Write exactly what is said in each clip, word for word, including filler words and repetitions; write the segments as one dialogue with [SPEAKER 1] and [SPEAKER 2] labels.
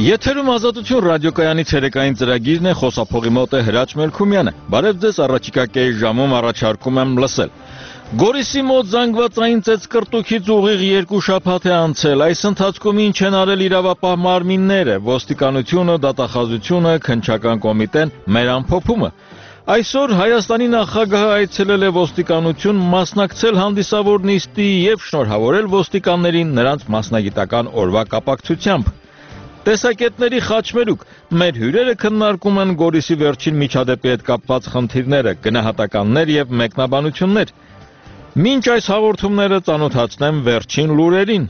[SPEAKER 1] Եթերում ազատություն ռադիոկայանի ցերեկային ծրագիրն է, խոսափողի մոտ է Հրաչ Մելքումյանը։ Բարև ձեզ, առաջիկա կես ժամում առաջարկում եմ լսել։ Գորիսի մոտ զանգվածային ծեծկռտուքից ուղիղ երկու շաբաթ է անցել։ Այս ընթացքում ինչ են արել իրավապահ մարմինները, ոստիկանությունը, դատախազությունը, քննչական կոմիտեն, մեր ամփոփումը։ Այսօր Հայաստանի նախագահը այցելել է ոստիկանություն, մասնակցել հանդիսավոր նիստի եւ շնորհավորել ոստիկաններին նրանց մասնագիտական օրվա կապակցությամբ։ Տեսակետների խաչմերուկ, մեր հյուրերը քննարկում են Գորիսի վերջին միջադեպի հետ կապված խնդիրները, գնահատականներ եւ մեկնաբանություններ։ Մինչ այս հաղորդումները ծանոթացնեմ վերջին լուրերին։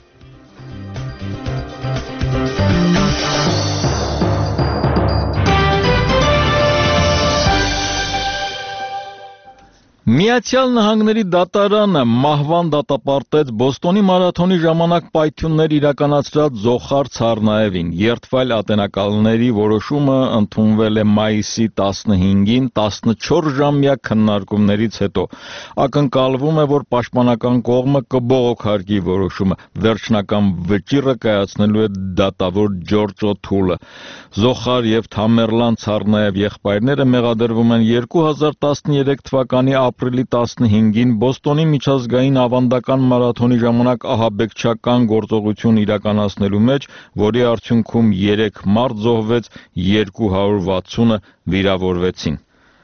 [SPEAKER 1] Միացյալ Նահանգների դատարանը մահվան դատապարտեց Բոստոնի մարաթոնի ժամանակ պայթյուններ իրականացրած Զոխար Ցառնաևին։ Երդվայլ ատենակալների որոշումը ընդունվել է մայիսի տասնհինգին տասնչորս-ժամյա քննարկումներից հետո։ Ակնկալվում է, որ պաշտպանական կողմը կբողոքարկի որոշումը։ Վերջնական վճիռը կայացնելու է դատավոր Ջորջ Օթուլը։ Զոխար եւ Թամերլան Ցառնաև եղբայրները մեղադրվում են երկու հազար տասներեք թվականի ապրիլի տասնհինգին Բոստոնի միջազգային ավանդական մարաթոնի ժամանակ ահաբեկչական գործողություն իրականացնելու մեջ, որի արդյունքում երեք մարդ զոհվեց, երկու հարյուր վաթսունը վիրավորվեցին։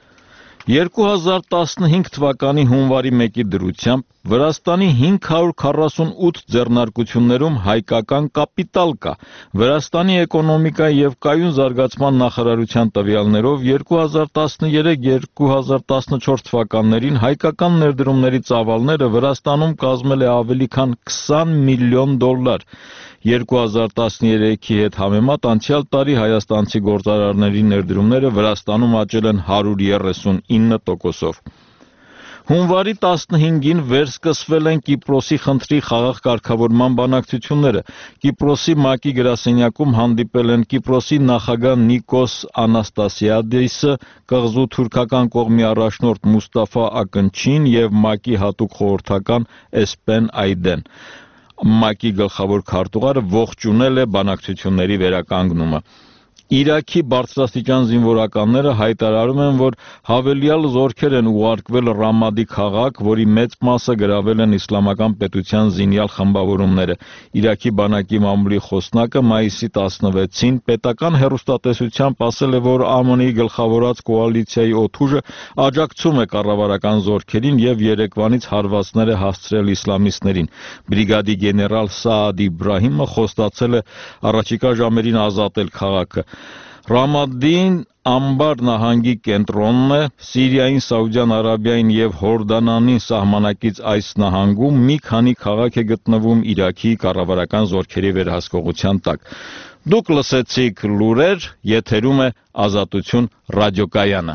[SPEAKER 1] երկու հազար տասնհինգ թվականի հունվարի մեկի դրությամբ Վրաստանի հինգ հարյուր քառասունութ ձեռնարկություններում հայկական կապիտալ կա։ Վրաստանի էկոնոմիկայի եւ կայուն զարգացման նախարարության տվյալներով երկու հազար տասներեք երկու հազար տասնչորս թվականներին հայկական ներդրումների ծավալները Վրաստանում կազմել է ավելի քան քսան միլիոն դոլար։ երկու հազար տասներեքի հետ համեմատ անցյալ տարի հայաստանցի գործարարների ներդրումները Վրաստանում աճել են հարյուր երեսունինը տոկոսով։ Հունվարի տասնհինգին վերսկսվել են Կիպրոսի խնդրի խաղաղ կարգավորման բանակցությունները։ Կիպրոսի ՄԱԿ-ի գրասենյակում հանդիպել են Կիպրոսի նախագահ Նիկոս Անաստասիադիսը, կղզու թուրքական կողմի առաջնորդ Մուստաֆա Ակնչին եւ ՄԱԿ-ի հատուկ խորհրդական Էսպեն Այդեն։ ՄԱԿ-ի գլխավոր քարտուղարը ողջունել է բանակցությունների վերականգնումը։ Իրաքի բարձրաստիճան զինվորականները հայտարարում են, որ հավելյալ զորքեր են ուղարկվել Ռամադի քաղաք, որի մեծ մասը գրավել են իսլամական պետության զինյալ խմբավորումները։ Իրաքի բանակի մամուլի խոսնակը մայիսի տասնվեցին պետական հեռուստատեսությամբ ասել է, որ ԱՄՆ-ի գլխավորած կոալիցիայի օդուժը աջակցում է կառավարական զորքերին եւ երեկվանից հարվածներ է հասցրել իսլամիստներին։ Բրիգադի գեներալ Սաադ Իբրահիմը խոստացել է առաջիկա ժամերին ազատել քաղաքը։ Ռամադին Ամբար նահանգի կենտրոնն է, Սիրիային, Սաուդյան Արաբիային եւ Հորդանանի սահմանակից այս նահանգում մի քանի քաղաք է գտնվում Իրաքի կառավարական զորքերի վերահսկողության տակ։ Դուք լսեցիք լուրեր, եթերում է Ազատություն ռադիոկայանը։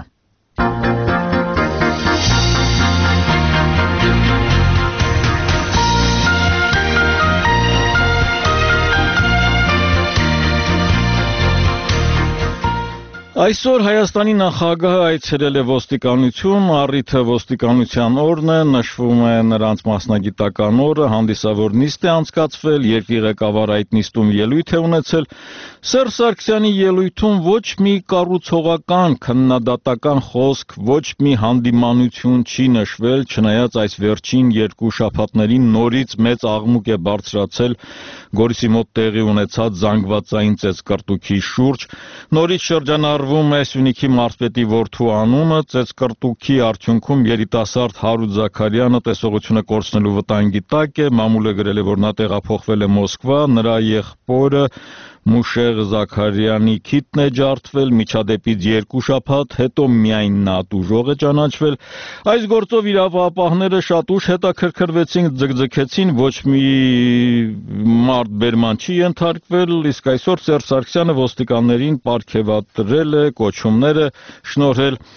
[SPEAKER 1] Այսօր Հայաստանի նախագահը այցելել է ոստիկանություն, առիթը ոստիկանության օրն է, նշվում է նրանց մասնագիտական օրը, հանդիսավոր նիստ է անցկացվել, երկրի ղեկավարը այդ նիստում ելույթ է ունեցել։ Սերժ Սարգսյանի ելույթում ոչ մի կառուցողական, քննադատական խոսք, ոչ մի հանդիմանություն չի նշվել, չնայած այս վերջին երկու շաբաթներին նորից մեծ աղմուկ է բարձրացել Գորիսի մոտ տեղի ունեցած զանգվածային ծեծկռտուքի շուրջ։ Նորից շրջանառվում է Սյունիքի մարզպետի որդու անունը, ծեծկռտուքի արդյունքում երիտասարդ Հարութ Զաքարյանը տեսողությունը կորցնելու վտանգի տակ է, մամուլը գրել է, որ նա տեղափոխվել է Մոսկվա, նրա եղբորը Մուշեղ Զաքարյանի քիթն է ջարդվել, միջադեպից երկու շաբաթ հետո միայն նա տուժող է ճանաչվել։ Այս գործով իրավապահները շատ ուշ հետաքրքրվեցին, ձգձգեցին, ոչ մի մարդ բերման չի ենթարկվել, իսկ այսօր Սերժ Սարգսյանը ոստիկաններին պարգևատրել է, կոչումներ է շնորհել։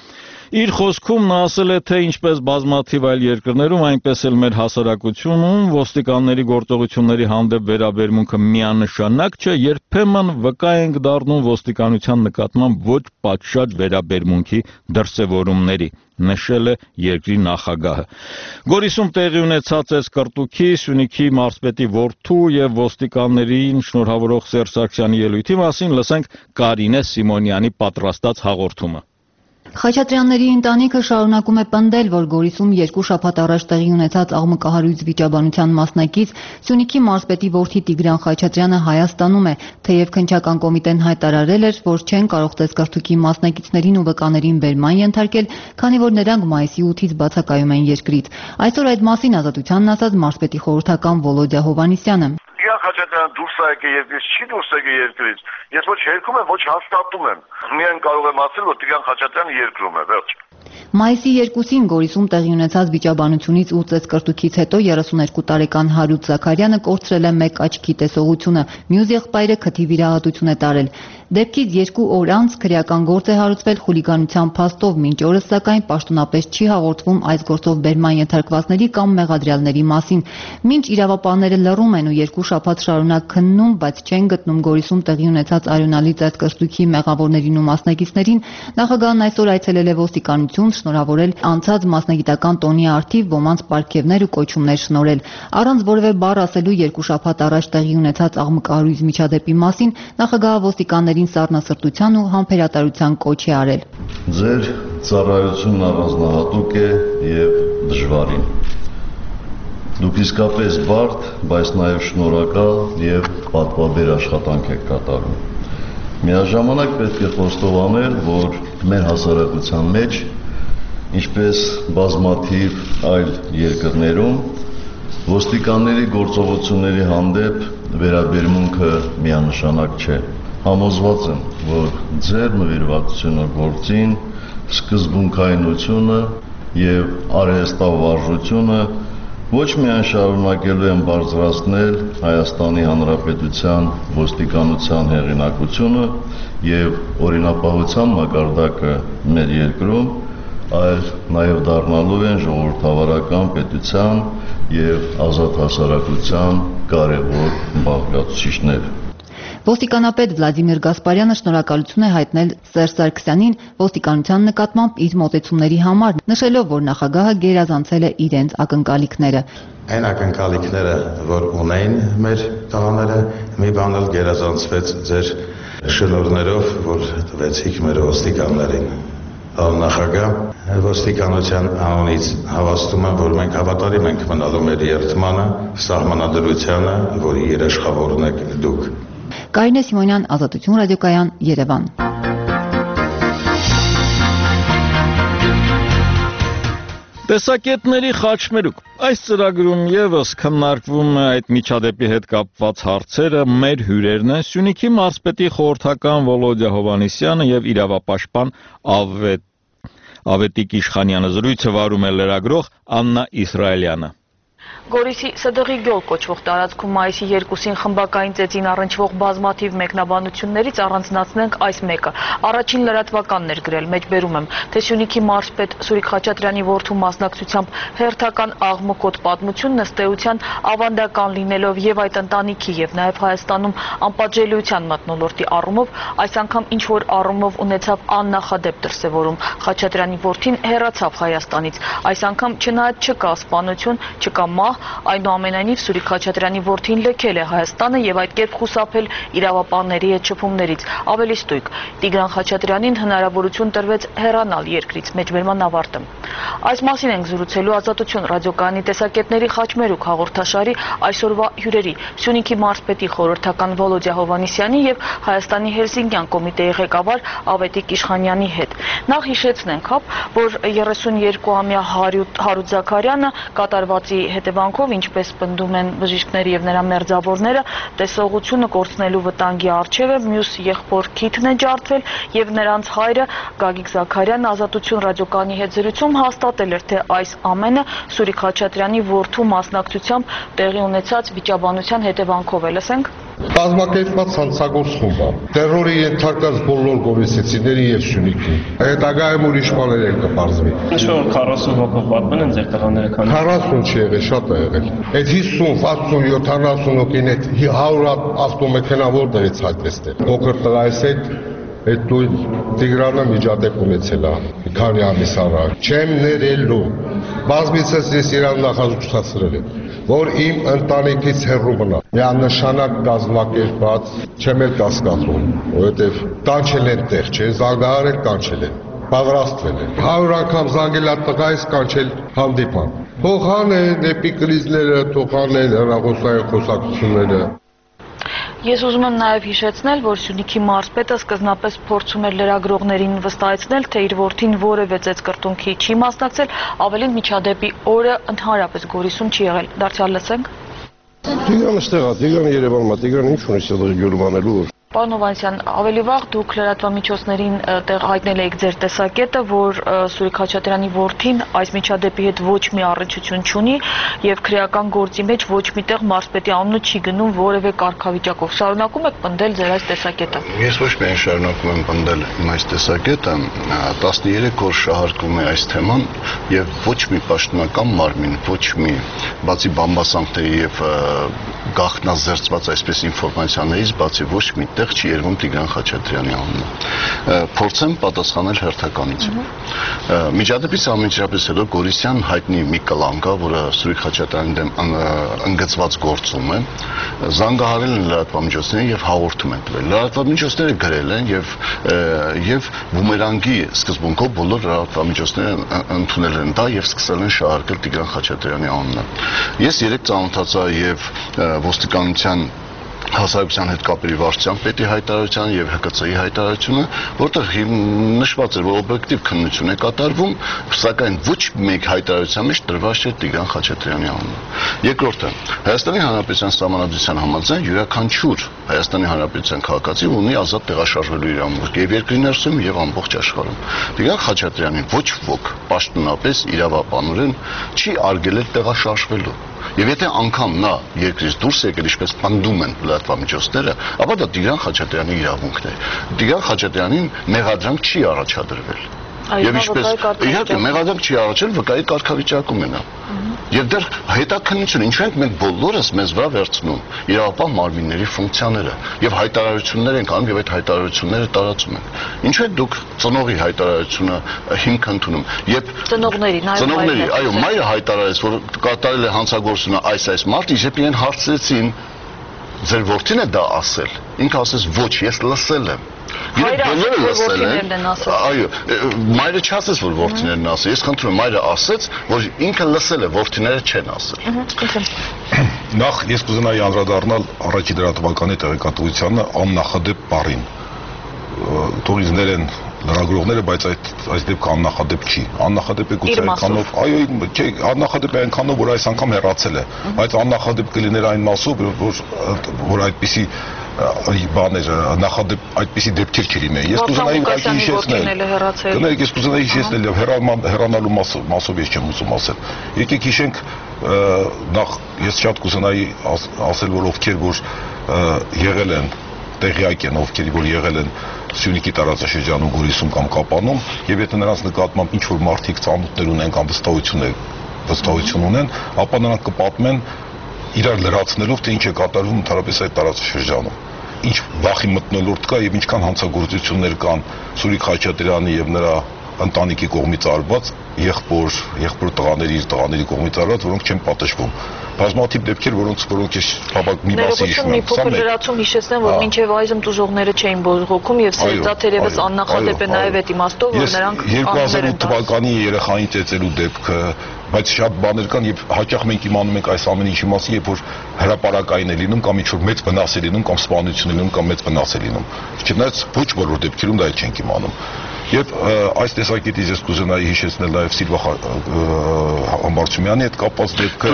[SPEAKER 1] Իր խոսքում նա ասել է, թե ինչպես բազմաթիվ այլ երկրներում, այնպես էլ մեր հասարակությունում ոստիկանների գործողությունների հանդեպ վերաբերմունքը միանշանակ չէ, երբեմն վկա ենք դառնում ոստիկանության նկատմամբ ոչ պատշաճ վերաբերմունքի դրսևորումների, նշել է երկրի նախագահը։ Գորիսում տեղի ունեցած այս կրտուքի, Սյունիքի մարզպետի որդու եւ ոստիկաններին շնորհավորող Սերժ Սարգսյանի ելույթի մասին լսենք Կարինե Սիմոնյանի պատրաստած հաղորդումը։
[SPEAKER 2] Խաչատրյանների ընտանիքը շարունակում է պնդել, որ Գորիսում երկու շաբաթ առաջ տեղի ունեցած աղմկահարույց վիճաբանության մասնակից Սյունիքի մարզպետի որդի Տիգրան Խաչատրյանը Հայաստանում է, թեև քննչական կոմիտեն հայտարարել էր, որ չեն կարող տեսկրտուքի մասնակիցներին ու վկաներին բերման ենթարկել, քանի որ նրանք մայիսի ութից բացակայում են երկրից։ Այսօր այդ մասին Ազատությանն ասաց մարզպետի խորհրդական Վոլոդյա Հովհաննիսյանը։
[SPEAKER 3] Խաչատրյանը դուրս է եկել երկրից, չի դուրս եկել երկրից։ Ես ոչ հերքում եմ, ոչ հաստատում եմ։ Միայն կարող եմ ասել, որ Տիգրան Խաչատրյանը երկրում է, վերջ։
[SPEAKER 2] Մայիսի երկուսին Գորիսում տեղի ունեցած վիճաբանությունից ու ծեսկրտուքից հետո երեսուներկու տարեկան Հարութ Զաքարյանը կորցրել է մեկ աչքի տեսողությունը, մյուս եղբայրը քթի վիրահատություն է տարել։ Դեպքից երկու օր անց քրեական գործ է հարուցվել խուլիգանության փաստով, մինչ օրս սակայն պաշտոնապես չի հաղորդվում այս գործով բերման ենթարկվածների կամ մեղադրյալների մասին։ Մինչ իրավապահները լռում են ու երկու շաբաթ շարունակ քննում, բայց չեն գտնում Գորիսում տեղի ունեցած արյունալի ծեսկրտուքի մեղավորներին ու մասնակիցներին, նախագահն այսօր այցելել է ոստիկանություն, շնորհավորել անցած մասնագիտական տոնի արդիվ, ոմանց պարգևներ ու կոչումներ շնորհել։ Առանց որևէ բառ ասելու երկու շաբաթ առաջ տեղի ունեցած աղմկահարույց միջադեպի մասին նախագահը ոստիկաններին սառնասրտության ու համբերատարության կոչ է արել։
[SPEAKER 4] Ձեր ծառայությունն առանձնահատուկ է եւ դժվարին։ Դուք իսկապես բարդ, բայց նաեւ շնորհակալ եւ պատվաբեր աշխատանք եք կատարում։ Միաժամանակ պետք է խոստովանել, որ մեր հասարակության մեջ, ինչպես բազմաթիվ այլ երկրներում, ոստիկանների գործողությունների հանդեպ վերաբերմունքը միանշանակ չէ։ Համոզված եմ, որ ձեր նվիրվածությունը գործին, սկզբունքայնությունը եւ արհեստավարժությունը ոչ միայն շարունակելու են բարձրացնել Հայաստանի Հանրապետության ոստիկանության հեղինակությունը եւ օրինապահության մակարդակը մեր երկրում, այլ նաեւ դառնալու են ժողովրդավարական պետության եւ ազատ հասարակության կարևոր բաղկացուցիչներ։
[SPEAKER 2] Ոստիկանապետ Վլադիմիր Գասպարյանը շնորհակալություն է հայտնել Սերժ Սարգսյանին ոստիկանության նկատմամբ իր մոտեցումների համար, նշելով, որ նախագահը գերազանցել է իրենց ակնկալիքները։
[SPEAKER 5] Այն ակնկալիքները, որ ունեն մեր տղաները, մի բան էլ գերազանցվեց ձեր շնորհներով, որ տվեցիք մեր ոստիկաններին։ Նախագահ, ոստիկանության անունից հավաստում եմ, որ մենք հավատարիմ ենք մնալու մեր երդմանը, սահմանադրությանը, որի երաշխավորն եք դուք։
[SPEAKER 2] Կարինե Սիմոնյան, Ազատություն ռադիոկայան, Երևան։
[SPEAKER 1] Տեսակետների խաչմերուկ։ Այս ծրագրում եւս քննարկվում է այդ միջադեպի հետ կապված հարցերը, մեր հյուրերն են Սյունիքի մարզպետի խորհրդական Վոլոդյա Հովհաննիսյանը եւ իրավապաշտպան Ավետ Ավետիք Իշխանյանը, զրույցը վարում է լրագրող Աննա Իսրայելյանը։
[SPEAKER 6] Գորիսի Սդղի գյուղ կոչվող տարածքում մայիսի երկուսին խմբակային ծեծին առնչվող բազմաթիվ մեկնաբանություններից առանձնացնենք այս մեկը։ Առաջին լրատվականն էր գրել, մեջբերում եմ, թե Սյունիքի մարզպետ Սուրիկ Խաչատրյանի որդու մասնակցությամբ հերթական աղմկոտ պատմությունն ըստ էության ավանդական լինելով եւ այդ ընտանիքի եւ նաեւ Հայաստանում անպատժելիության մթնոլորտի առումով այս անգամ ինչ որ առումով ունեցավ աննախադեպ դրսևորում։ Խաչատրյանի որդին հեռացավ Հայաստանից։ Այս անգամ չնայած չկա սպանություն, չկա մահ, այնուամենայնիվ Սուրիկ Խաչատրյանի որդին լքել է Հայաստանը եւ այդ կերպ խուսափել իրավապահների հետ շփումներից։ Ավելի ստույգ, Տիգրան Խաչատրյանին հնարավորություն տրվեց հեռանալ երկրից, մեջբերման ավարտը։ Այս մասին ենք զրուցելու Ազատություն ռադիոկայանի տեսակետների խաչմերուկ հաղորդաշարի այսօրվա հյուրերի Սյունիքի մարզպետի խորհրդական Վոլոդյա Հովհաննիսյանի եւ Հայաստանի Հելսինկյան կոմիտեի ղեկավար Ավետիք Իշխանյանի հետ։ Նախ հիշեցնենք, որ երեսունյոթամյա Հարութ Զաքարյանը կատարվածի հետևանքով, ինչպես պնդում են բժիշկները եւ նրա մերձավորները, տեսողությունը կորցնելու վտանգի առջեւ է, մյուս եղբոր քիթն է ջարդվել եւ նրանց հայրը Գագիկ Զաքարյանը Ազատություն ռադիոկայանի հետ զրույցում հաստատել էր, թե այս ամենը Սուրիկ Խաչատրյանի որդու մասնակցությամբ տեղի ունեցած վիճաբանության հետևանքով է։ Լսենք։
[SPEAKER 7] Կազմակերպված հանցագործ խումբ է։ Տերորի ենթարկած բոլոր գորիսեցիների եւ Սյունիքի։ Հետագայում ուրիշ բաներ են կպարզվի։
[SPEAKER 8] Ինչ-որ քառասուն հոգով պատմեն են ձեր տղաները քանի։
[SPEAKER 7] քառասուն չի եղել, շատ է եղել։ Այդ հիսուն, վաթսուն, յոթանասուն հոգին այդ հարյուր ավտոմեքենա որտեղից հայտնեցել։ Փոքր տղայիս հետ այդ դու Տիգրանը միջադեպ ունեցել է մի քանի ամիս առաջ։ Չեմ ներելու։ Բազմիցս ես իրան նախազգուշացրել եմ, որ իմ ընտանիքից հեռու մնա։ Միանշանակ կազմակերպված չեմ էլ կասկածում, որովհետև կանչել են տեղ, չէ, զանգահարել կանչել են, պատրաստվել են։ Հարյուր անգամ զանգել է տղայիս կանչել հանդիպան։ Թող հանեն դեպի կրիզները, թող հանեն հեռախոսային խոսակցությունները։
[SPEAKER 6] Ես ուզում եմ նաև հիշեցնել, որ Սյունիքի մարզպետը սկզբնապես փորձում էր լրագրողներին վստահեցնել, թե իր որդին որևէ ծեծկռտունքի չի մասնակցել, ավելին միջադեպի օրը ընդհանրապես Գորիսում չի եղել։ Դարձյալ լսենք։
[SPEAKER 7] Տիգրանը ստեղ է, Տիգրանը Երևանում է, Տիգրանը ինչ ունի ստեղ գյուղում անելու։
[SPEAKER 6] Պարոն Հովհաննիսյան, ավելի վաղ դուք լրատվամիջոցներին տեղ հայտնել եք ձեր տեսակետը, որ Սուրիկ Խաչատրյանի որդին այս միջադեպի հետ ոչ մի առնչություն չունի եւ քրեական գործի մեջ ոչ միտեղ մարզպետի անունը չի գնում որևէ կարգավիճակով։ Շարունակում եք պնդել ձեր այս տեսակետը։
[SPEAKER 4] Ես ոչ միայն շարունակում եմ պնդել իմ այս տեսակետը, տասներեք օր շահարկվում է այս թեման եւ ոչ մի պաշտոնական մարմին, ոչ մի բացի բամբասանքների եւ գաղտնազերծված այսպես ինֆորմացիաներից բացի ոչ մի տեղ չի երևում Տիգրան Խաչատրյանի անունը։ Փորձեմ պատասխանել հերթականից։ Միջադեպից անմիջապես հետո Գորիսյան հայտնի մի կլան կա, որը Սուրիկ Խաչատրյանի դեմ ընկծված գործում է, զանգահարել են լրատվամիջոցներին եւ հաղորդում են տվել։ Լրատվամիջոցները գրել են եւ եւ բումերանգի սկզբունքով բոլոր լրատվամիջոցները ընդունել են դա եւ սկսել են շահարկել Տիգրան Խաչատրյանի անունը։ Ես երեք ծանոթացա եւ ոստիկանության հասարակության հետ կապերի վարչության պետի հայտարարության եւ Հ Կ Ց-ի հայտարարությունը, որտեղ նշված էր, որ օբյեկտիվ քննություն է կատարվում, սակայն ոչ մեկ հայտարարության մեջ տրված չէ Տիգրան Խաչատրյանի անունը։ Երկրորդը, Հայաստանի Հանրապետության Սահմանադրության համաձայն յուրաքանչյուր Հայաստանի Հանրապետության քաղաքացի ունի ազատ տեղաշարժվելու իրավունք եւ երկրի ներսում եւ ամբողջ աշխարհում։ Տիգրան Խաչատրյանին ոչ ոք պաշտոնապես իրավապանորեն չի արգելել տեղաշարժվելու։ Եվ եթե անգամ նա երկրից դուրս եկել, ինչպես պնդում են լրատվամիջոցները, ապա դա Տիգրան Խաչատրյանի իրավունքն է։ Տիգրան Խաչատրյանին մեղադրանք չի առաջադրվել։ Եվ ինչպես իհարկե մեղադրանք չի առաջել, վկայի կարգավիճակում է նա։ Եվ դեռ հետաքննություն, ինչու ենք մենք բոլորս մեզ վրա վերցնում իրավապահ մարմինների ֆունկցիաները եւ հայտարարություններ ենք անում եւ այդ հայտարարությունները տարածում ենք։ Ինչու եք դուք ծնողի հայտարարությունը հիմք ընդունում։ Եվ
[SPEAKER 6] ծնողների, նաեւ
[SPEAKER 4] ծնողների, այո, մայրը հայտարարեց, որ կատարել է հանցագործությունը այս այս մարդ, իսկ իրեն հարցրեցին ձեր որդին է դա ասել։ Ինքը ասեց ոչ, ես լսել եմ։
[SPEAKER 6] Հայրը որդիներն են ասել։
[SPEAKER 4] Այո, մայրը չասեց, որ որդիներն են ասել։ Ես խնդրում եմ, մայրը ասեց, որ ինքը լսել է, որդիները չեն ասել։
[SPEAKER 7] Նախ ես կուզենայի անդրադառնալ առաջի դրատվականի տեղեկատվությանը աննախադեպ բառին։ Թող ինձ ներեն լրագրողները, բայց այդ այս դեպքը աննախադեպ չի։ Աննախադեպ է գուցե այնքանով, այո, չէ, աննախադեպ է այնքանով, որ այս անգամ հեռացել է, բայց աննախադեպ կլիներ այն մասով, որ որ այդպիսի բաներ նախադեպ այդպիսի դեպքեր չլինեն։ Ես կուզենայի ուղղակի հիշեցնել։ Գնայք, ես կուզենայի հիշեցնել եւ հեռանալու մասով մասով ես չեմ ուզում ասել։ Եկեք հիշենք նախ ես շատ կուզենայի ասել, որ ովքեր որ եղել են տեղյակ են, ովքեր որ եղել են Սյունիքի տարածաշրջանում, Գորիսում կամ Կապանում, եւ եթե նրանց նկատմամբ ինչ որ մարդիկ ծանոթներ ունեն կամ վստահություն է վստահություն ունեն, ապա նրանք կպատմեն իրար լրացնելով, թե ինչ է կատարվում ընդհանրապես այդ տարածաշրջանում։ Ինչ վախի մթնոլորտ կա եւ ինչքան հանցագործություններ կան Սուրիկ Խաչատրյանի եւ նրա ընտանիքի կողմից արված եղբոր, եղբոր տղաների, իր տղաների կողմից արված, որոնք չեն պատժվում։ Բազմաթիվ դեպքեր, որոնց որոնք ես բավական մի մասը հիշում եմ։
[SPEAKER 6] Մի փոքր լրացում հիշեցնեմ, որ մինչև այժմ տուժողները չէին բողոքում եւ դա թերևս աննախադեպ է նաեւ այդ իմաստով, որ նրանք
[SPEAKER 7] երկու հազար ութ թվականի երեխային ծեծելու դեպքը, բայց շատ բաներ կան եւ հաճախ մենք իմանում ենք այս ամեն ինչի մասին, երբ որ հրապարակային է լինում կամ ինչ որ մեծ վնաս է լինում կամ սպանություն է լինում կամ մեծ վնաս է լինում։ Չնայած ոչ բոլոր դեպքերում դա չենք իմանում։ Եվ այս տեսակետից ես կուզենայի հիշեցնել նաև Սիլվա Համբարձումյանի հետ կապված դեպքը։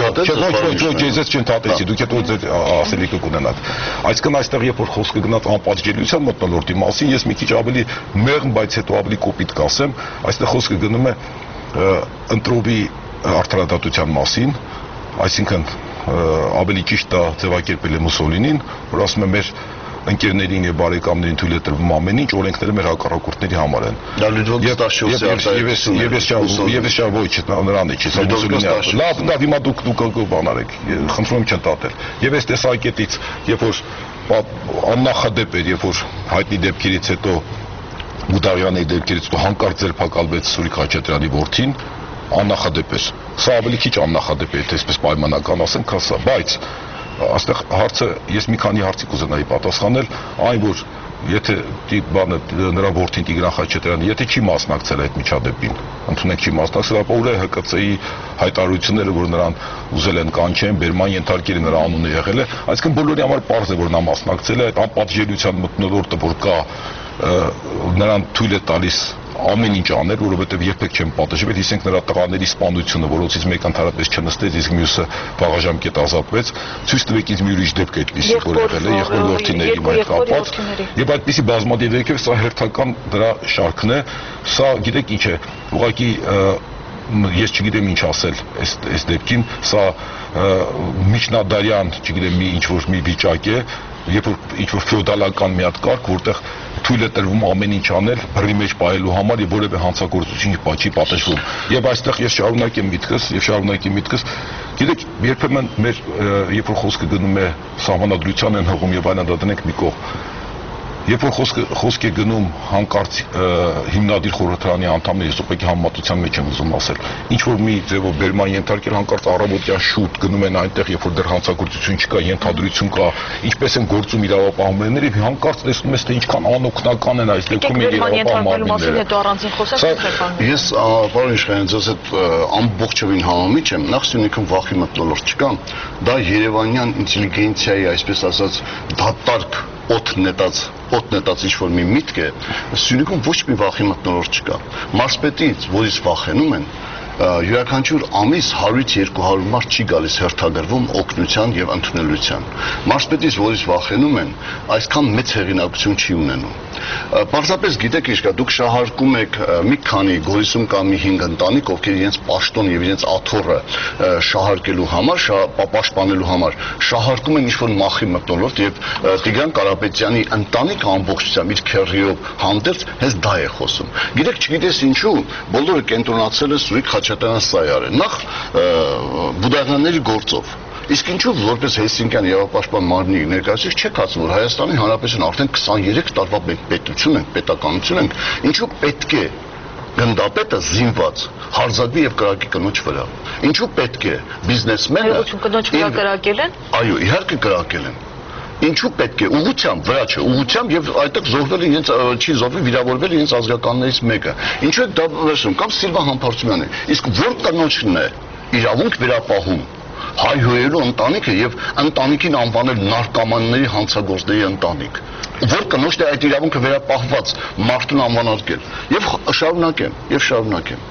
[SPEAKER 7] Ես չընդհատեցի, դուք հետո ձեր ասելիքը կունենաք։ Այսինքն այստեղ երբ որ խոսքը գնաց անպատժելիության մթնոլորտի մասին, ես մի քիչ ավելի մեղմ, բայց հետո ավելի կոպիտ կասեմ, այստեղ խոսքը գնում է ընտրովի արդարադատության մասին, այսինքն ավելի ճիշտ դա ձևակերպել է Մուսոլինին, որ ասում է մեր ընկերներին եւ բարեկամներին թույլ է տրվում ամեն ինչ, օրենքները մեր հակառակորդների համար են։
[SPEAKER 4] Դա Լյուդովիկ տասնչորսի
[SPEAKER 7] արտահայտությունն է։ Եվ ես եւ ես շա ոչ նրան է, չի, սա Մուսոլինի։ Լավ, լավ, հիմա դուք դուք բան արեք, խնդրում եմ չտատել։ Եվ այս տեսակետից, երբ որ աննախադեպ էր, երբ որ հայտնի դեպքերից հետո Գուդարյանի դեպքերից հետո հանկարծ ձերբակալվեց Սուրիկ Խաչատրյանի որդին, աննախադեպ էր։ Սա ավելի քիչ աննախադեպ է, թե այսպես պայմանական ասեմ, քան սա, բայց այստեղ հարցը ես մի քանի հարցի կուզենայի պատասխանել, այն որ եթե բանը նրա որդին Տիգրան Խաչատրյանը եթե չի մասնակցել այդ միջադեպին, ընդունենք չի մասնակցել, ապա ուր է Հ Կ Ց-ի հայտարարությունները, որ նրան ուզել են կանչեն, բերման ենթարկել նրա անունը եղել է, այսինքն բոլորի համար պարզ է, որ նա մասնակցել է, այդ անպատժելիության մթնոլորտը, որ կա, նրան թույլ է տալիս ամեն ինչ աներ, որովհետև երբեք չեմ պատժվել, իսկ նրա տղաների սպանությունը, որոնցից մեկը ընդհանրապես չնստեց, իսկ մյուսը վաղաժամկետ ազատվեց, ցույց տվեք ինձ մի ուրիշ դեպք այդպիսի, որ եղել է եղբոր որդիների հետ կապված, եւ այդպիսի բազմաթիվ դեպքեր, սա հերթական դրա շարքն է, սա գիտեք ինչ է, ուղղակի ես չգիտեմ ինչ ասել այս այս դեպքին, սա միջնադարյան, չգիտեմ, մի ինչ որ մի վիճակ է, երբ որ ինչ որ ֆեոդալական մի հատ կարգ, որտեղ թույլ է տրվում ամեն ինչ անել բռի մեջ պահելու համար եւ որևէ հանցագործություն չի պատժվում։ Եվ այստեղ ես շարունակեմ միտքս, եւ շարունակեմ միտքս, գիտեք, երբեմն մեր երբ որ խոսքը գնում է սահմանադրության են հողում եւ այլն, դա դնենք մի կողմ։ Երբ որ խոսքը խոսք է գնում հանկարծ հիմնադիր խորհրդարանի անդամների սոպեկի համեմատության մեջ եմ ուզում ասել, ինչ որ մի ձևով բերման ենթարկել հանկարծ առավոտյան շուտ գնում են այնտեղ, երբ որ դեռ հանցագործություն չկա, ենթադրություն կա, ինչպես են գործում իրավապահումները, եւ հանկարծ տեսնում ես թե ինչքան անօգնական են այս դեպքում իրավապահումները։
[SPEAKER 6] Հետո առանցին խոսենք։
[SPEAKER 4] Ես պարոն Իշխանյան, ձեզ հետ ամբողջովին համամիջ եմ, նախ Սյունիքում վախի մթնոլորտ չկա, դա երևանյան ինտելիգենցիայի, այսպես ասած, դատարկ օդ նետած օդ նետած ինչ-որ մի միտք է, Սյունիքում ոչ մի վախի մթնոլորտ չկա։ Մարզպետից, որից վախենում են, յուրաքանչյուր ամիս հարյուրից երկու հարյուր մարդ չի գալիս հերթագրվում օգնության եւ ընդունելության։ Մարզպետից, որից վախենում են, այսքան մեծ հեղինակություն չի ունենում։ Պարզապես գիտեք ինչ կա, դուք շահարկում եք մի քանի Գորիսում կա մի հինգ ընտանիք, ովքեր իրենց պաշտոն եւ իրենց աթոռը շահարկելու համար, պաշտպանելու համար շահարկում են ինչ-որ մախի մթնոլորտ եւ Տիգրան Կարապետյանի ընտանիքը ամբողջությամբ իր քեռիով հանդերձ հենց դա է խոսում։ Գիտեք, չգիտես ինչու, բոլորը կենտրոնացել են Սուրիկ Խաչատրյանի սայարը, նախ Բուդաղյանների գործով։ Իսկ ինչու որպես Հելսինկյան Եվրոպաշտպան մարմնի ներկայացուցիչ չեք ասում, որ Հայաստանի Հանրապետությունը արդեն քսաներեք տարվա պետություն ենք, պետականություն ենք, ինչու պետք է գնդապետը զինված հարձակվի եւ կրակի կնոջ վրա։ Ինչու պետք է բիզնեսմենը
[SPEAKER 6] կնոջ վրա կրակել են։
[SPEAKER 4] Այո, իհարկե կրակել են։ Ինչու պետք է ուղղությամբ վրա չէ, ուղղությամբ եւ այդտեղ զոհվել իրենց չի զոհվել, վիրավորվել իրենց ազգականներից մեկը։ Ինչու է դա վերցնում կամ Սիլվա Համբարձումյանը։ Իսկ որ կնոջն է իրավունք վերապահում հայհոյելու ընտանիքը եւ ընտանիքին անվանել նարկոմանների հանցագործների ընտանիք, որ կնոջն է այդ իրավունքը վերապահված մարդուն անվանարկել։ Եվ շարունակեմ, եւ շարունակեմ։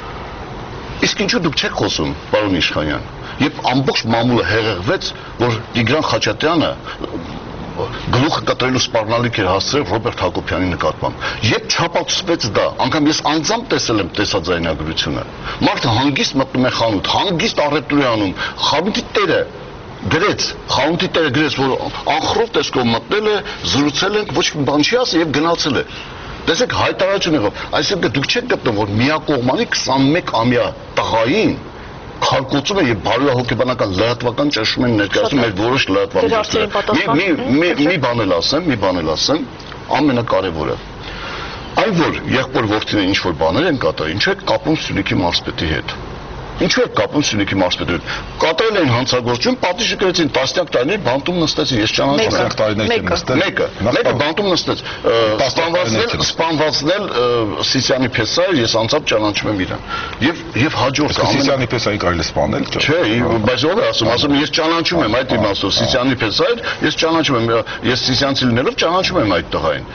[SPEAKER 4] Իսկ ինչու դուք չեք խոսում, պարոն Իշխանյան, երբ ամբողջ մամուլը հեղեղվեց, որ Տիգրան Խաչատրյանը գլուխը կտրելու սպառնալիք էր հասցրել Ռոբերտ Հակոբյանի նկատմամբ։ Երբ չափածվեց դա, անգամ ես անձամբ տեսել եմ տեսաձայնագրությունը։ Մարդը հանգիստ մտնում է խանութ, հանգիստ առևտուր է անում, խանութի տերը գրեց, խանութի տերը գրեց, որ անխռով տեսքով մտնել է, զրուցել ենք, ոչ մի բան չի ասել եւ գնացել է։ Տեսեք, հայտարարություն եղավ, այսինքն դուք չեք գտնում, որ միակողմանի քսանմեկ-ամյա տղային քարկոծում է եւ բարոյահոգեբանական լրատվական ճնշում են ներկայացնում մեր որոշ լրատվամիջոցները։ Մի մի մի բան էլ ասեմ, մի բան էլ ասեմ, ամենակարևորը։ Այն որ եղբոր որդին ինչ որ բաներ են կատարել, ինչու է կապում Սյունիքի մարզպետի հետ։ Ինչու է կապում Սյունիքի մարզպետի հետ։ Կատարել են հանցագործություն, պատիժը կրեցին տասնյակ տարիներ, բանտում նստեցին, ես ճանաչում եմ տարիներ չեմ նստել։ Մեկը, մեկը բանտում նստեց, սպանվածնել, սպանվածնել Սիսյանի Փեսայը, ես անցավ ճանաչում եմ իրան։ Եվ եւ հաջորդը
[SPEAKER 7] Սիսյանի Փեսայի կարելի սպանել,
[SPEAKER 4] չէ, բայց ով է ասում, ասում ես ճանաչում եմ այդ իմաստով Սիսյանի Փեսայը, ես ճանաչում եմ, ես Սիսյանցի լինելով ճանաչում եմ այդ տղային։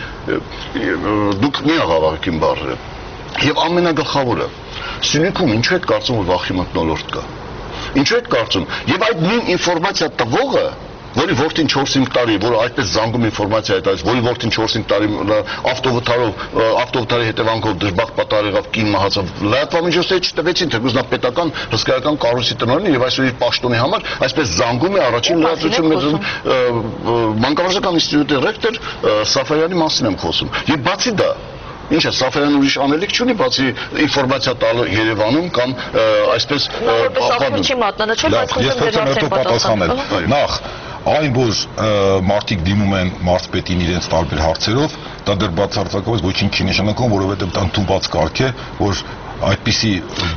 [SPEAKER 4] Դուք մի աղավաղ իմ բառը։ Եվ ամենագլխավորը Սյունիքում ինչու եք կարծում, որ վախի մթնոլորտ կա։ Ինչու եք կարծում։ Եվ այդ նույն ինֆորմացիա տվողը որի որդին չորս-հինգ տարի, որը այդպես զանգում ինֆորմացիա է տալիս, որի որդին չորս-հինգ տարի ավտովթարով, ավտովթարի հետևանքով դժբախտ պատահ եղավ, կին մահացավ, լրատվամիջոցները չտվեցին, թեկուզ նա պետական հսկայական կառույցի տնօրենն եւ այսօր իր պաշտոնի համար այսպես զանգում է առաջին լրատվություն մանկավարժական ինստիտուտի ռեկտոր Սաֆարյանի մասին եմ խոսում։ Եվ բացի դա Ինչ է, Սաֆարյանը ուրիշ անելիք չունի, բացի ինֆորմացիա տալը Երևանում կամ այսպես
[SPEAKER 7] Ես փորձեմ հետո պատասխանել։ Նախ, այն որ մարդիկ դիմում են մարզպետին իրենց տարբեր հարցերով, դա դեռ բացարձակապես ոչինչ չի նշանակում, որովհետև դա ընդունված կարգ է, որ այդպիսի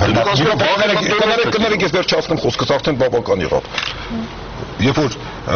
[SPEAKER 7] կներեք ես վերջացնեմ խոսքս արդեն բավական եղավ։ Երբ որ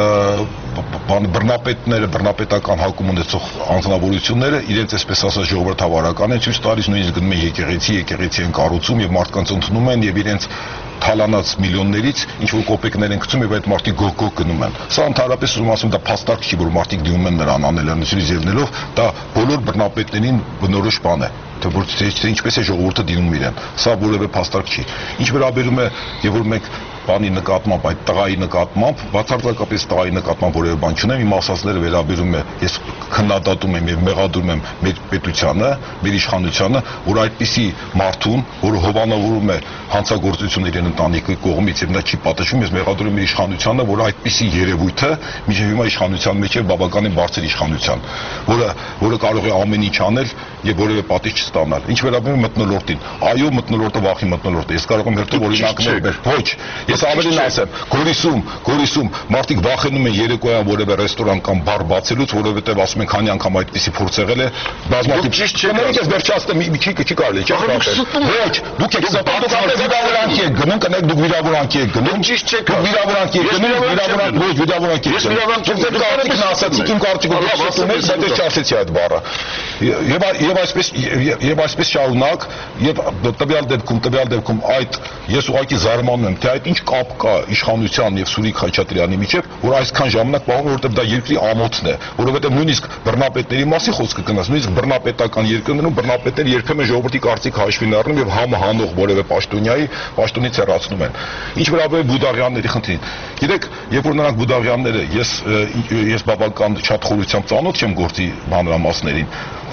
[SPEAKER 7] բռնապետները, բռնապետական հակում ունեցող անձնավորությունները իրենց այսպես ասած ժողովրդավարական են ցույց տալիս, նույնիսկ գնում են եկեղեցի, եկեղեցի են կառուցում եւ մարդկանց ընդունում են եւ իրենց թալանած միլիոններից ինչ որ կոպեկներ են գցում եւ այդ մարդիկ գոհ-գոհ գնում են։ Սա ընդհանրապես ուզում ասում դա փաստարկ չի, որ մարդիկ դիմում են նրան անելանությունից ելնելով, դա բոլոր բռնապետներին բնորոշ բան է։ Թե որ ինչպես է ժողովուրդը դիմում իրեն։ Սա որևէ փաստարկ չի։ Ինչ վերաբերում է, եւ որ մենք բանի նկատմամբ, այդ տղայի նկատմամբ, բացարձակապես տղայի նկատմամբ որևէ բան չունեմ, իմ ասածները վերաբերում է, ես քննադատում եմ եւ մեղադրում եմ մեր պետությանը, մեր իշխանությանը, որ այդպիսի մարդուն, որը հովանավորում է հանցագործություն իրեն ընտանիքի կողմից եւ նա չի պատժվում, ես մեղադրում եմ իր իշխանությանը, որ այդպիսի երևույթը միջև հիմա իշխանության մեջ է բավականին բարձր իշխանության, որը որը կարող է ամեն ինչ անել եւ որևէ պատիժ չստանալ։ Ինչ վերաբերում է մթնոլորտին, այո, մթնոլորտը վախի մթնոլորտ է։ Ես կարող եմ հերթով օրինակներ, ոչ, ես ավելին ասեմ, Գորիսում, Գորիսում մարդիկ վախենում են երեկոյան որևէ ռեստորան կամ բար բացելուց, որովհետեւ ասում են քանի անգամ այդպիսի փորձ եղել է, բազմաթիվ։ Կներեք ես վերջացնեմ, մի քիչ չի կարելի, չի կարելի։ Ոչ, դուք եք վիրավորանքի եք գնում, կնեք դուք վիրավորանքի եք գնում, ճիշտ չէ, դուք վիրավորանքի եք գնում, վիրավորանք, ոչ, վիրավորանքի եք գնում։ Ես վիրավորանքի կարծիքն ասացիք, իմ կարծիքով ես չասեցի այդ բառը։ Եվ եւ այսպես եւ այսպես շարունակ եւ տվյալ դեպքում տվյալ դեպքում այդ ես ուղղակի զարմանում եմ թե այդ ինչ կապ կա իշխանության եւ Սուրիկ Խաչատրյանի միջեւ որ այսքան ժամանակ պահում որովհետեւ դա երկրի ամոթն է որովհետեւ նույնիսկ բռնապետների մասին խոսքը գնաց նույնիսկ բռնապետական երկրներում բռնապետները երբեմն ժողովրդի կարծիք հաշվի առնում եւ համը հանող որևէ պաշտոնյայի պաշտոնից հեռացնում են ինչ վերաբերում Բուդաղյանների խնդրին գիտեք երբ որ նրանք Բուդաղյանները ես ես բավական շատ խորությամբ ծանոթ չեմ գործի մանրամասներին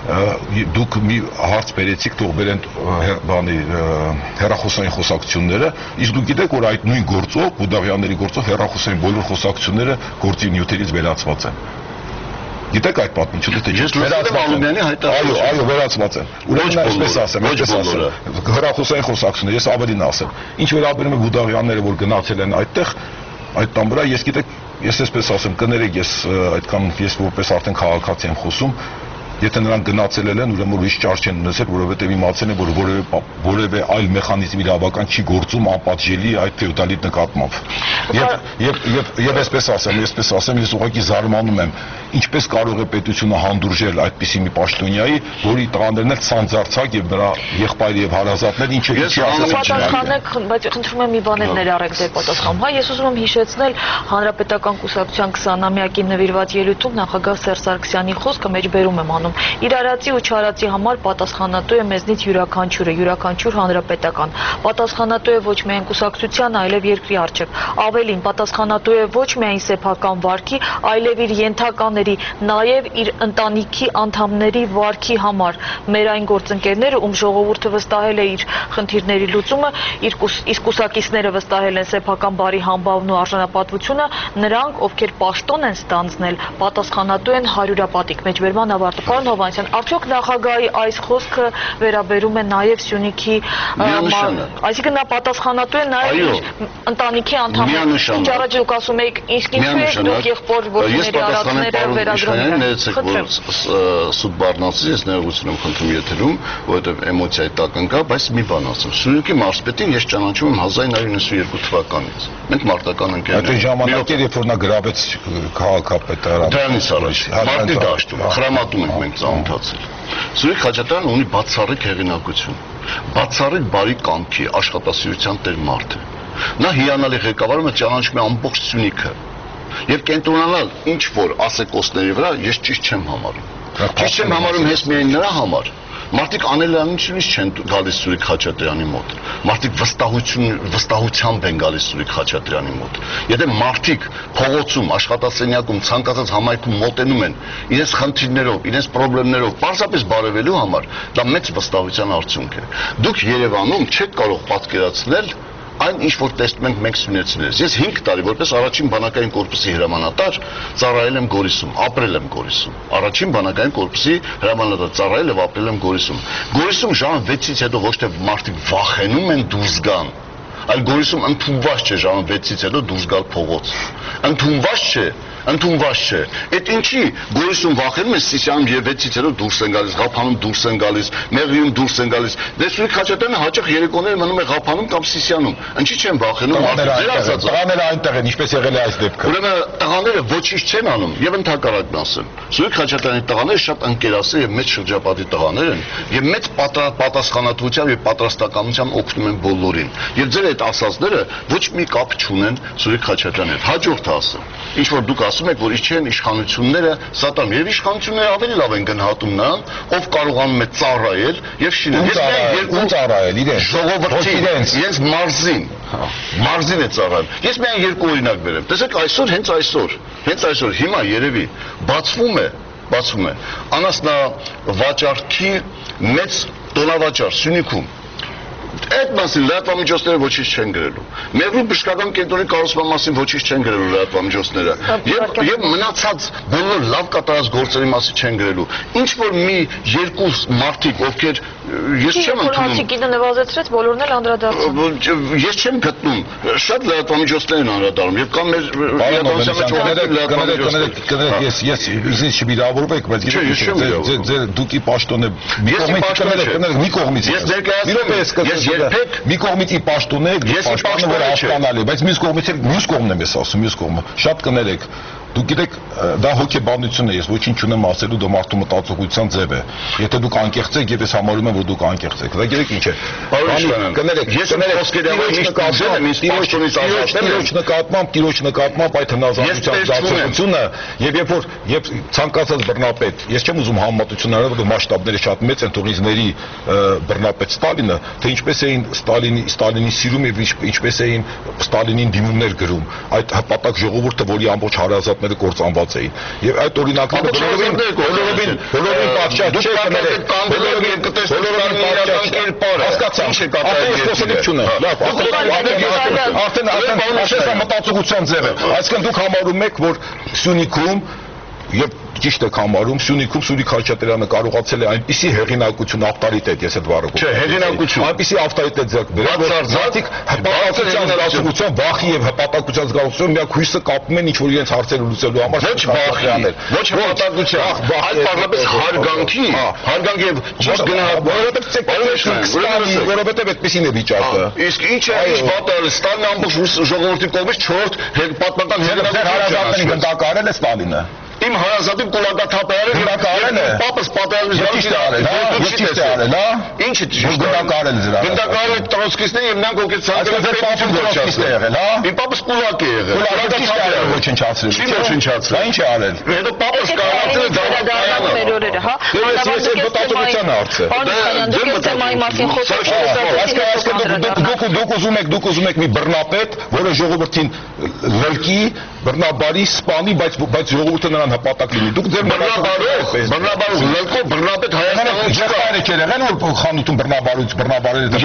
[SPEAKER 7] դուք մի հարց բերեցիք թող բերեն բանի հերախոսային խոսակցությունները իսկ դուք գիտեք որ այդ նույն գործով Բուդաղյանների գործով հերախոսային բոլոր խոսակցությունները գործի նյութերից վերացված են գիտեք այդ պատմությունը թե ես վերացված են այո այո վերացված են ուրեմն այսպես ասեմ այսպես ասեմ հերախոսային խոսակցությունները ես ավելին ասեմ ինչ վերաբերում է Բուդաղյանները որ գնացել են այդտեղ այդ տան վրա ես գիտեք ես այսպես ասեմ կներեք ես այդքան ես որպես արդեն քաղաքացի եմ խոսում Եթե նրանք գնացել են, ուրեմն ուրիշ ճար չեն ունեցել, որովհետև իմացել են, որ որևէ որևէ այլ մեխանիզմ իրավական չի գործում անպատժելի այդ ֆեոդալի նկատմամբ։ Եվ եւ եւ եւ այսպես ասեմ, այսպես ասեմ, ես ուղղակի զարմանում եմ, ինչպես կարող է պետությունը հանդուրժել այդպիսի մի պաշտոնյայի, որի տղաներն էլ ցանցարցակ եւ նրա եղբայրը եւ հարազատներ ինչը չի ասել։
[SPEAKER 6] Պատասխանեք, բայց խնդրում եմ մի բան էլ ներառեք ձեր պատասխանում։ Հա, ես ուզում եմ հիշեցնել Հանրապետական կուսակցության քսանամյակին նվիրված ելույթում նախագահ Սերժ Սարգսյանի խոսքը մեջբերում եմ անում։ Իր արածի ու չարածի համար պատասխանատու է մեզնից յուրաքանչյուրը, յուրաքանչյուր հանրապետական։ Պատասխանատու է ոչ միայն կուսակցության, այլև երկրի առջև։ Ավելին, պատասխանատու է ոչ միայն սեփական վարքի, այլև իր ենթակաների, նաև իր ընտանիքի անդամների վարքի համար։ Մեր այն գործընկերները, ում ժողովուրդը վստահել է իր խնդիրների լուծումը, իր իսկ կուսակիցները վստահել են սեփական բարի համբավն ու արժանապատվությունը, նրանք, ովքեր պաշտոն են ստանձնել, պատասխանատու են հարյուրապատիկ։ Մեջբերման ավարտը։ Պարոն Հովհաննիսյան, արդյոք նախագահի այս խոսքը վերաբերում է նաև Սյունիքի, այսինքն նա պատասխանատու է նաև իր ընտանիքի անդամներին։ Ինչ առաջ դուք ասում եք, իսկ ինչու է դուք եղբոր որդիների արածները վերագրում եք։
[SPEAKER 4] Սուտ բառնացի ես ներողություն եմ խնդրում եթերում, որովհետև էմոցիայի տակ ընկա, բայց մի բան ասեմ։ Սյունիքի մարզպետին ես ճանաչում եմ հազար նույնսուն երկու թվականից։ Մենք մարտական ընկերներ ենք։
[SPEAKER 7] Այդ ժամանակ էր, երբ որ նա գրավեց քաղաքապետարանը։
[SPEAKER 4] Դրանից առաջ։ Մարտի դաշտում, Խրամատում ենք մենք ծանոթացել։ Սուրիկ Խաչատրյանը ունի բացառիկ հեղինակություն, բացառիկ բարի կամքի, աշխատասիրության տեր մարդ է։ Նա հիանալի ղեկավարում է ճանաչում է ամբողջ Սյունիքը։ Եվ կենտրոնանալ ինչ որ ասեկոսների վրա ես ճիշտ չեմ համարում։ Ճիշտ չեմ համարում հենց միայն նրա համար, Մարդիկ անելանությունից չեն գալիս Սուրիկ Խաչատրյանի մոտ։ Մարդիկ վստահություն վստահությամբ են գալիս Սուրիկ Խաչատրյանի մոտ։ Եթե մարդիկ փողոցում, աշխատասենյակում, ցանկացած համայնքում մոտենում են իրենց խնդիրներով, իրենց խնդիրներով, պարզապես բարևելու համար, դա մեծ վստահության արդյունք է։ Դուք Երևանում չեք կարող պատկերացնել այն ինչ որ տեսնում ենք մենք սյունեցիներս։ Ես հինգ տարի որպես առաջին բանակային կորպուսի հրամանատար ծառայել եմ Գորիսում, ապրել եմ Գորիսում։ Առաջին բանակային կորպուսի հրամանատար ծառայել եւ ապրել եմ Գորիսում։ Գորիսում ժամը վեցից հետո ոչ թե մարդիկ վախենում են դուրս գան, այլ Գորիսում ընդունված չէ ժամը վեցից հետո դուրս գալ փողոց։ Ընդունված չէ, ընդունված չէ։ Այդ ինչի Գորիսում վախենում են Սիսիանում եւ վեցից հետո դուրս են գալիս, Ղափանում դուրս են գալիս, Մեղրիում դուրս են գալիս։ Դե Սուրիկ Խաչատրյանը հաճախ երեկոները մնում է Ղափանում կամ Սիսիանում։ Ինչի չեն վախենում մարդիկ։
[SPEAKER 7] Տղաները այնտեղ են, ինչպես եղել է այս դեպքը։
[SPEAKER 4] Ուրեմն տղաները ոչինչ չեն անում եւ ընդհակառակն ասեմ։ Սուրիկ Խաչատրյանի տղաները շատ ընկերասեր եւ մեծ շրջապատի տղաներ են եւ մեծ պատասխանատվությամբ եւ պատրաստակամությամբ օգնում են բոլորին։ Եվ ձեր այդ ասածները ոչ մի կապ չունեն Սուրիկ Խաչատրյանի հետ։ Հաջորդը ասեմ։ Ինչ որ դուք ասում եք, որ իշխան իշխանությունները սատան եւ իշխանությունները ավելի լավ են գնահատում նրան, ով կարողանում է ծառայել եւ շինել։
[SPEAKER 7] Ես երկու ծառայել իրեն։
[SPEAKER 4] Ժողովրդին, իրենց մարզին, մարզին է ծառայում։ Ես միայն երկու օրինակ բերեմ։ Տեսեք, այսօր հենց այսօր, հենց այսօր հիմա երևի բացվում է, բացվում է անասնավաճառքի մեծ տոնավաճառ Սյունիքում։ Այդ մասին լրատվամիջոցները ոչինչ չեն գրելու։ Մեղրի բժշկական կենտրոնի կառուցման մասին ոչինչ չեն գրելու լրատվամիջոցները։ Եվ եւ մնացած բոլոր լավ կատարած գործերի մասին չեն գրելու։ Ինչ որ մի երկու մարդիկ, ովքեր ես չեմ ընդունում։
[SPEAKER 6] Հացիկինը նվազեցրեց, բոլորն էլ անդրադարձան։
[SPEAKER 4] Ես չեմ գտնում։ Շատ լրատվամիջոցներ են անդրադառնում եւ կամ մեր լրատվամիջոցները
[SPEAKER 7] կներեք, ես ես ինձ չվիրավորվեք, բայց գիտեք, ձեր դուքի պաշտոնը մի կողմից կներեք, մի կողմից։
[SPEAKER 4] Ես ներկայացնում եմ
[SPEAKER 7] երբեք մի կողմից ի պաշտոն եք, ես պաշտոնը որ հասկանալի, բայց մյուս կողմից էլ մյուս կողմն եմ ես ասում, մյուս կողմը։ Շատ կներեք։ Դուք գիտեք, դա հոգեբանություն է, ես ոչինչ չունեմ ասելու, դա մարդու մտածողության ձև է։ Եթե դուք անկեղծ եք, ես համարում եմ, որ դուք անկեղծ եք։ Դա գիտեք ինչ է։ Կներեք,
[SPEAKER 4] ես խոսքերի միշտ կազմել եմ, ինձ պաշտոնից ազատել եմ։
[SPEAKER 7] Տիրոջ նկատմամբ, տիրոջ նկատմամբ այդ հնազանդության զգացողությունը եւ երբ որ երբ ցանկացած բռնապետ, ես չեմ ուզում համեմատություն անել, որ մասշտաբները շատ մեծ են, թողիզների բռնապետ Ստալինը, թե ինչպես էին Ստալինի Ստալինի սիրում եւ ինչպես էին Ստալինին դիմումներ գրում։ Այդ հպատակ ժողովուրդը, որի ամբողջ հարազատները կործանված էին։ Եվ այդ օրինակները բոլորովին բոլորովին բոլորովին պատշաճ չէ, կներեք, բոլորովին բոլորովին պատշաճ չէ։ Հասկացա։ Ինչ է կատարել։ Լավ, արդեն արդեն արդեն մտածողության ձև է։ Այսինքն դուք համարում եք, որ Սյունիքում եւ ճիշտ եք համարում, Սյունիքում Սուրիկ Խաչատրյանը կարողացել է այնպիսի հեղինակություն, ավտորիտետ, ես այդ բառը
[SPEAKER 4] Չէ, հեղինակություն,
[SPEAKER 7] այնպիսի ավտորիտետ ձեռք բերել, որ մարդիկ հպատակության զգացողության, վախի եւ հպատակության զգացողության միակ հույսը կապում են ինչ-որ իրենց հարցերը լուծելու համար,
[SPEAKER 4] ոչ վախի, ոչ հպատակության, այլ պարզապես հարգանքի, հարգանքի եւ ճիշտ գնահատականքի,
[SPEAKER 7] որովհետեւ այդպեսին է վիճակը։
[SPEAKER 4] Իսկ ինչ է ինչ պատահել, Ստալինը ամբողջ ժողովրդի կողմից չորրորդ պատմական
[SPEAKER 7] հեղինակություն գնդակարել է Ստալինը։
[SPEAKER 4] Իմ հարազատին կուլակաթափարել
[SPEAKER 7] գնդակարել է։
[SPEAKER 4] Պապս պատահել
[SPEAKER 7] ճիշտ է արել, հա, ճիշտ է արել, հա։
[SPEAKER 4] Ինչը ճիշտ
[SPEAKER 7] գնդակարել է դրա։
[SPEAKER 4] Գնդակարել Տրոցկիստն եւ նրանք ովքեր ցանկացած
[SPEAKER 7] պատմություն գործիստը եղել, հա։
[SPEAKER 4] Իմ պապս կուլակ է եղել։
[SPEAKER 7] Կուլակաթափարել ոչնչացրել։
[SPEAKER 4] Չի ոչնչացրել։
[SPEAKER 7] Դա ինչ է արել։
[SPEAKER 4] Հետո պապս կարողացել դառնալ
[SPEAKER 6] մեր օրերը, հա։
[SPEAKER 7] Ես ես այդ մտածողության հարցը։
[SPEAKER 6] Դուք թեմայի մասին խոսում
[SPEAKER 7] դուք դուք ուզում եք դուք ուզում եք մի բռնապետ, որը ժողովրդին լրկի, բռնաբարի, սպանի, բայց բայց ժողովուրդը նրան հպատակ լինի։ Դուք ձեր
[SPEAKER 4] բռնաբարով, բռնաբարով լրկով բռնապետ Հայաստանում
[SPEAKER 7] չկա։ Չէ, եղան որ խանութում բռնաբարույց, բռնաբարերը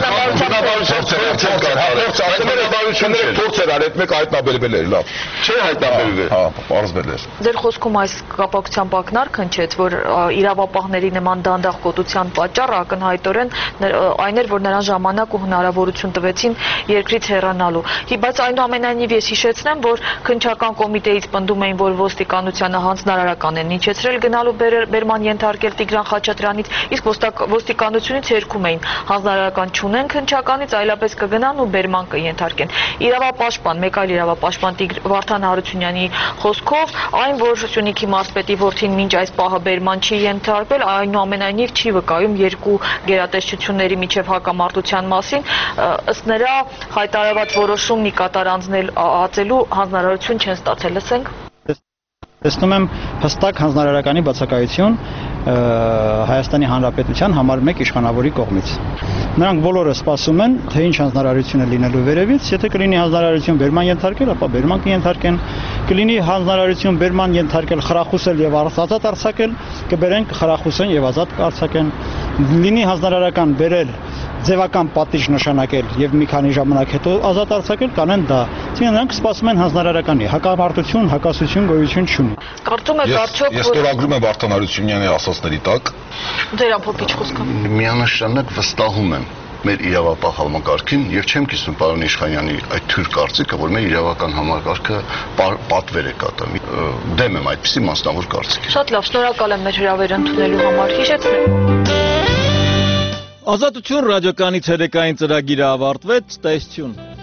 [SPEAKER 7] բռնաբարությունները փորձեր արել, մեկ հայտնաբերվել էր, լավ։
[SPEAKER 4] Չէ հայտնաբերվել։
[SPEAKER 7] Հա, բարձվել էր։
[SPEAKER 6] Ձեր խոսքում այս կապակցությամբ ակնարկ հնչեց, որ իրավապահների նման դանդաղ կոտության պատճառը ակնհայտորեն այն էր, որ նրան ժամանակ ու հնարավորություն տվեցին երկրից հեռանալու։ Բայց այնուամենայնիվ ես հիշեցնեմ, որ քննչական կոմիտեից պնդում էին, որ ոստիկանությանը հանձնարարական են իջեցրել գնալու բերման ենթարկել Տիգրան Խաչատրյանից, իսկ ոստիկանությունից երգում էին հանձնարարական չունեն քննչականից, այլապես կգնան ու բերման կենթարկեն։ Իրավապաշտպան, մեկ այլ իրավապաշտպան Վարդան Հարությունյանի խոսքով, այն որ Սյունիքի մարզպետի որդին մինչ այս պահը բերման չի ենթարկվել, այնուամենայնիվ չի վկայում երկու գերատեսչությունների միջև հակամարտության մասին, ըստ նրա հայտարարված որոշումն ի կատար անցնելու հանձնարարություն չեն ստացել, լսենք։
[SPEAKER 9] Տեսնում եմ հստակ հանձնարարականի բացակայություն, Հայաստանի Հանրապետության համար մեկ իշխանավորի կողմից։ Նրանք բոլորը սպասում են, թե ինչ հանձնարարություն է լինելու վերևից, եթե կլինի հանձնարարություն բերման ենթարկել, ապա բերման կենթարկեն, կլինի հանձնարարություն բերման ենթարկել, խրախուսել եւ ազատ արձակել, կբերեն խրախուսեն եւ ազատ արձակեն, լինի հանձնարարական բերել ձևական պատիժ նշանակել եւ մի քանի ժամանակ հետո ազատ արձակել կանեն դա։ Այսինքն նրանք սպասում են հանձնարարականի, հակամարտություն, հակասություն գոյություն չունի։
[SPEAKER 6] Կարծում եք արդյոք
[SPEAKER 7] Ես ստորագրում եմ Վարդան Հարությունյանի ասածների տակ։
[SPEAKER 6] Ձեր ամփոփիչ խոսքը։
[SPEAKER 4] Միանշանակ վստահում եմ մեր իրավապահ համակարգին եւ չեմ կիսում պարոն Իշխանյանի այդ թյուր կարծիքը, որ մեր իրավական համակարգը պատվեր է կատարում։ Դեմ եմ այդպիսի մասնավոր կարծիքի։
[SPEAKER 6] Շատ լավ, շնորհակալ եմ մեր հրավերը ընդունելու համար։ Հիշեցնեմ։
[SPEAKER 1] Ազատություն ռադիոկայանի ցերեկային ծրագիրը ավարտվեց, տեսություն։